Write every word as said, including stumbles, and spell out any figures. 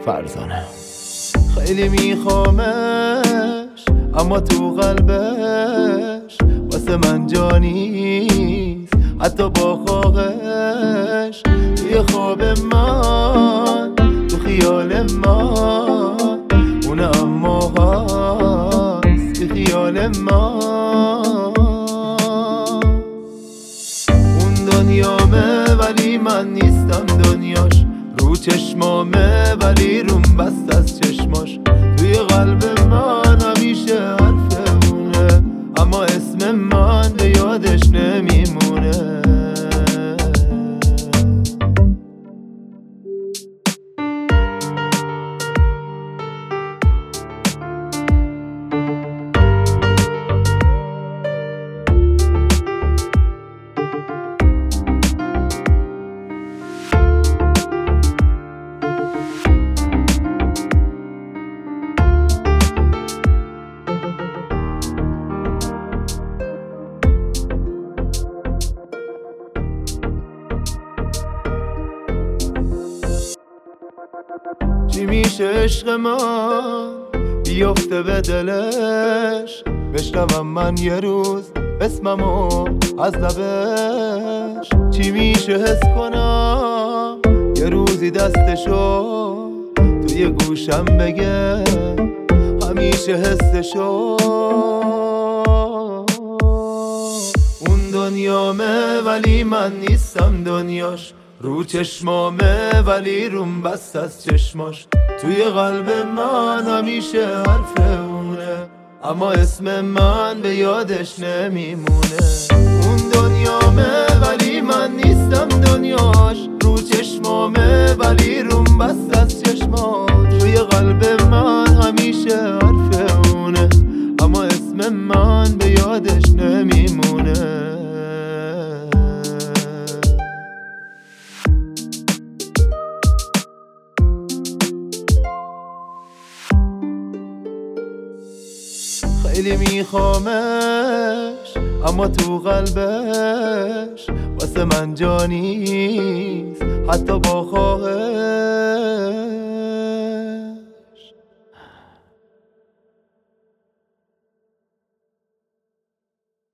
فرزانه. خیلی میخوامش اما تو قلبش واسه من جانیست، حتی با خواهش توی خواب من، تو خیال من اونه، اما هست توی خیال من. اون دنیامه ولی من نیستم دنیاش، رو چشمامه ولی روم بست از چشماش. توی قلب من همیشه حرف اونه، اما اسم من به یادش نمیمونه. چی میشه عشق من بیفته به دلش، بشنوم من یه روز اسممو از لبش. چی میشه حس کنم یه روزی دستشو توی گوشم بگه، همیشه حسشو. اون دنیامه ولی من نیستم دنیاش، رو چشمامه ولی روم بست از چشماش. توی قلب من همیشه حرف اونه، اما اسم من به یادش نمیمونه. اون دنیامه ولی من نیستم دنیاش، رو چشمامه ولی روم بست از چشماش. توی قلب من همیشه حرف اونه، اما اسم من به یادش نمیمونه. خیلی میخوامش اما تو قلبش واسه من جانیست، حتی با خواهش.